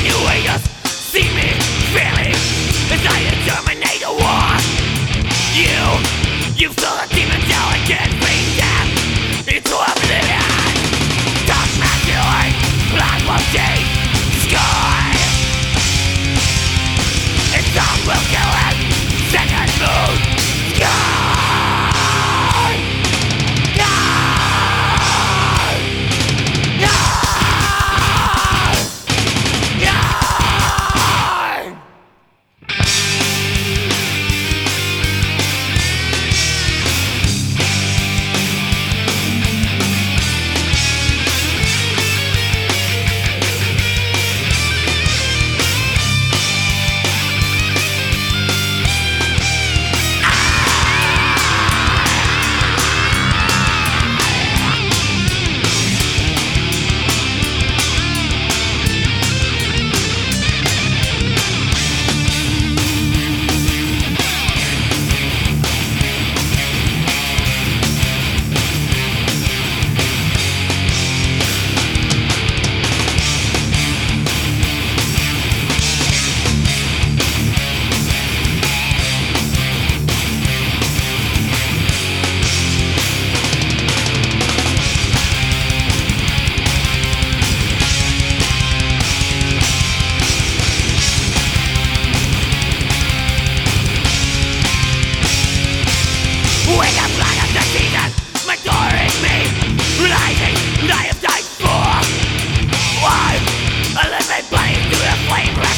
you hate us, see me, feel me, as I terminate the war. You saw the demon delicate bring death into oblivion. Dark masculine, blood will change the sky. And some will kill him, second moon, sky. With the blood of the season maturing me, rising, I have died for. Why? I live and bleed through the flame.